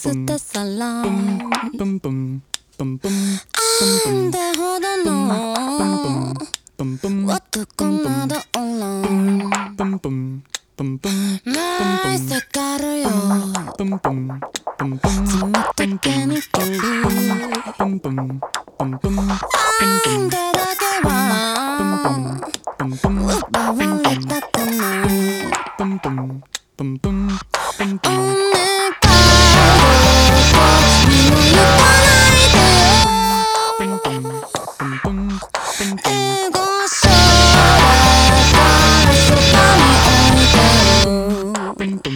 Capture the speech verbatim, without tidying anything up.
捨て去らんあんでほどの男などおらんないせかるよ冷たけにくるあんでだけは奪われたくないお願いどこにも行かないでよエゴショーだからそばにおいでよ